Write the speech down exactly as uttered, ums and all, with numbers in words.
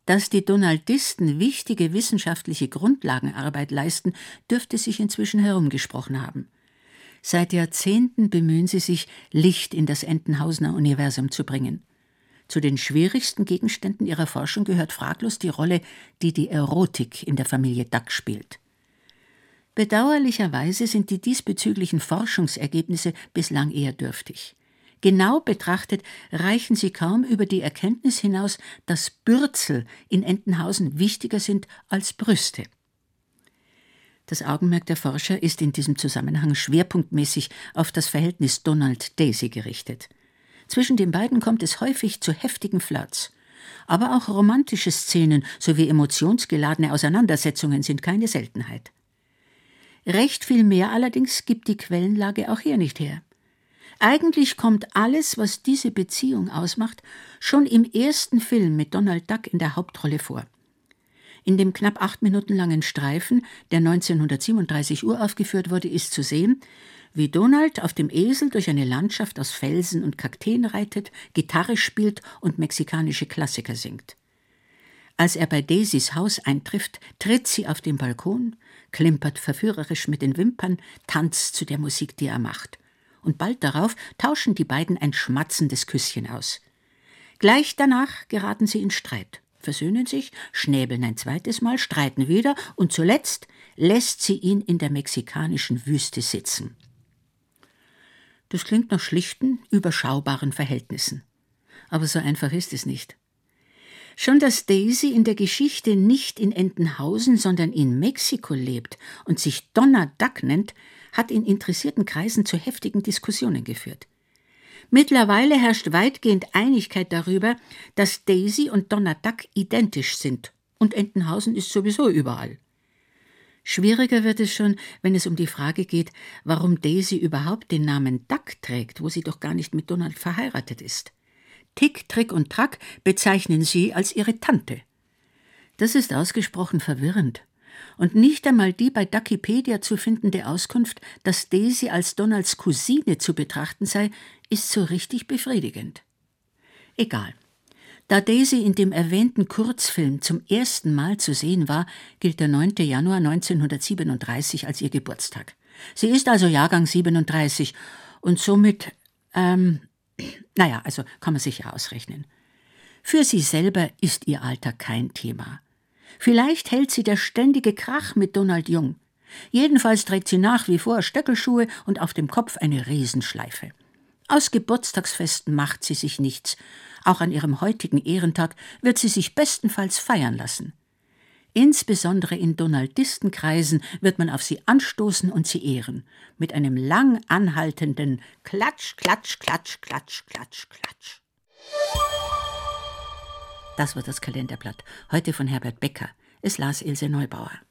Dass die Donaldisten wichtige wissenschaftliche Grundlagenarbeit leisten, dürfte sich inzwischen herumgesprochen haben. Seit Jahrzehnten bemühen sie sich, Licht in das Entenhausener Universum zu bringen. Zu den schwierigsten Gegenständen ihrer Forschung gehört fraglos die Rolle, die die Erotik in der Familie Duck spielt. Bedauerlicherweise sind die diesbezüglichen Forschungsergebnisse bislang eher dürftig. Genau betrachtet reichen sie kaum über die Erkenntnis hinaus, dass Bürzel in Entenhausen wichtiger sind als Brüste. Das Augenmerk der Forscher ist in diesem Zusammenhang schwerpunktmäßig auf das Verhältnis Donald-Daisy gerichtet. Zwischen den beiden kommt es häufig zu heftigen Flirts. Aber auch romantische Szenen sowie emotionsgeladene Auseinandersetzungen sind keine Seltenheit. Recht viel mehr allerdings gibt die Quellenlage auch hier nicht her. Eigentlich kommt alles, was diese Beziehung ausmacht, schon im ersten Film mit Donald Duck in der Hauptrolle vor. In dem knapp acht Minuten langen Streifen, der neunzehnhundertsiebenunddreißig uraufgeführt wurde, ist zu sehen, wie Donald auf dem Esel durch eine Landschaft aus Felsen und Kakteen reitet, Gitarre spielt und mexikanische Klassiker singt. Als er bei Daisys Haus eintrifft, tritt sie auf den Balkon, klimpert verführerisch mit den Wimpern, tanzt zu der Musik, die er macht. Und bald darauf tauschen die beiden ein schmatzendes Küsschen aus. Gleich danach geraten sie in Streit, versöhnen sich, schnäbeln ein zweites Mal, streiten wieder und zuletzt lässt sie ihn in der mexikanischen Wüste sitzen. Das klingt nach schlichten, überschaubaren Verhältnissen. Aber so einfach ist es nicht. Schon dass Daisy in der Geschichte nicht in Entenhausen, sondern in Mexiko lebt und sich Donna Duck nennt, hat in interessierten Kreisen zu heftigen Diskussionen geführt. Mittlerweile herrscht weitgehend Einigkeit darüber, dass Daisy und Donna Duck identisch sind und Entenhausen ist sowieso überall. Schwieriger wird es schon, wenn es um die Frage geht, warum Daisy überhaupt den Namen Duck trägt, wo sie doch gar nicht mit Donald verheiratet ist. Tick, Trick und Track bezeichnen sie als ihre Tante. Das ist ausgesprochen verwirrend. Und nicht einmal die bei Duckipedia zu findende Auskunft, dass Daisy als Donalds Cousine zu betrachten sei, ist so richtig befriedigend. Egal. Da Daisy in dem erwähnten Kurzfilm zum ersten Mal zu sehen war, gilt der neunte Januar neunzehnhundertsiebenunddreißig als ihr Geburtstag. Sie ist also Jahrgang siebenunddreißig und somit, ähm, naja, also kann man sich ja ausrechnen. Für sie selber ist ihr Alter kein Thema. Vielleicht hält sie der ständige Krach mit Donald jung. Jedenfalls trägt sie nach wie vor Stöckelschuhe und auf dem Kopf eine Riesenschleife. Aus Geburtstagsfesten macht sie sich nichts. Auch an ihrem heutigen Ehrentag wird sie sich bestenfalls feiern lassen. Insbesondere in Donaldistenkreisen wird man auf sie anstoßen und sie ehren. Mit einem lang anhaltenden Klatsch, Klatsch, Klatsch, Klatsch, Klatsch, Klatsch. Das war das Kalenderblatt, heute von Herbert Becker. Es las Ilse Neubauer.